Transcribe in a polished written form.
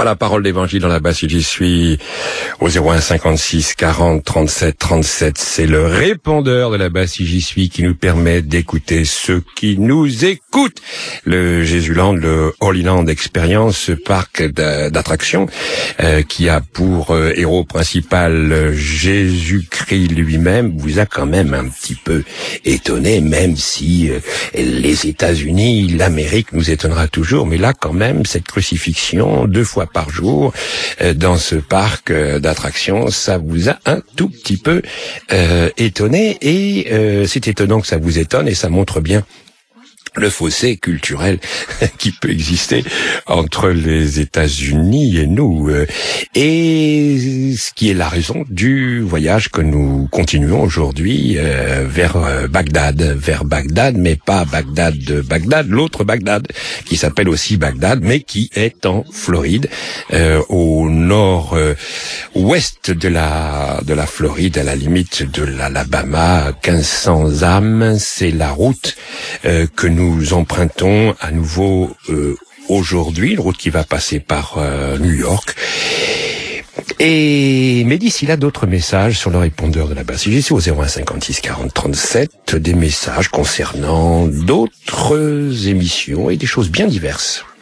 Voilà, parole d'évangile dans la basse, j'y suis au 01 56 40 37 37. C'est le répondeur de la basse, j'y suis, qui nous permet d'écouter ceux qui nous écoutent. Le Jésuland, le Holy Land Experience, ce parc d'attractions qui a pour héros principal Jésus-Christ lui-même, vous a quand même un petit peu étonné, même si les États-Unis, l'Amérique nous étonnera toujours, mais là quand même, cette crucifixion 2 fois par jour dans ce parc d'attractions, ça vous a un tout petit peu étonné, et c'est étonnant que ça vous étonne, et ça montre bien le fossé culturel qui peut exister entre les États-Unis et nous, et ce qui est la raison du voyage que nous continuons aujourd'hui vers Bagdad, mais pas Bagdad de Bagdad, l'autre Bagdad qui s'appelle aussi Bagdad, mais qui est en Floride, au nord-ouest de la Floride, à la limite de l'Alabama, 1500 âmes. C'est la route que nous empruntons à nouveau aujourd'hui, une route qui va passer par New York. Mais d'ici là, d'autres messages sur le répondeur de la basse. J'y suis au 01 56 40 37, des messages concernant d'autres émissions et des choses bien diverses.